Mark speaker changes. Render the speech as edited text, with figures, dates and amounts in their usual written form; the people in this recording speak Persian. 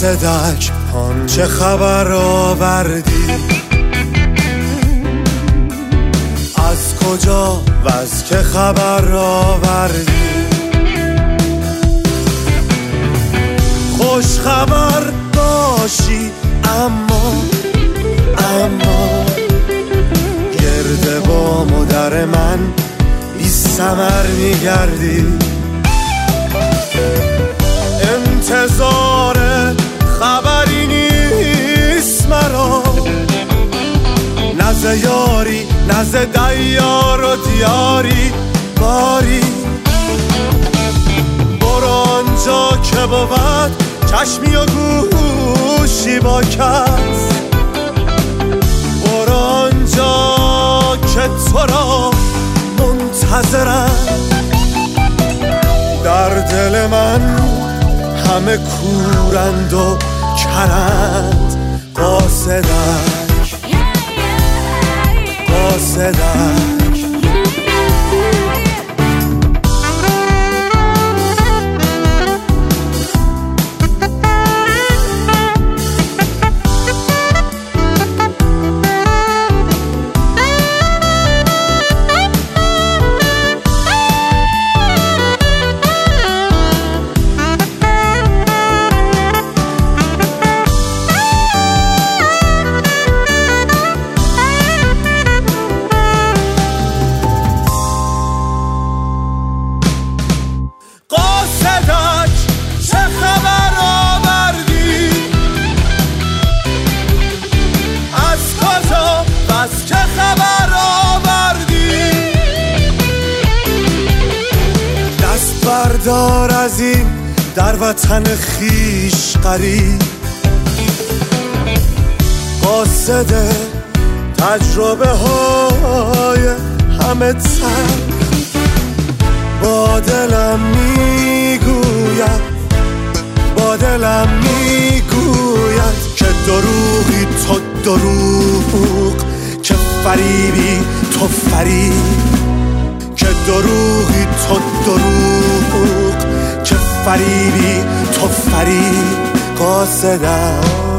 Speaker 1: قاصدک چه خبر آوردی؟ از کجا و از که خبر آوردی؟ خوش خبر باشی اما گرد با مادر من بی ثمر میگردی. انتظار خبری نیست مرا، نزد یاری نزد دیار و دیاری باری. برو آنجا که بود چشمی و گوشی با کس، برو آنجا که تو را منتظرم. در دل من همه کورند و کرند، قاصدک قاصدک. چه خبر آوردی؟ از کجا و از که خبر آوردی؟ دست بردار از این در وطن خیش غریب، قاصد تجربه های همه تن. با دلم میگوید که دروغی تو دروغ، که فریبی تو فریب، که دروغی تو دروغ، که فریبی تو فریب. قاصدک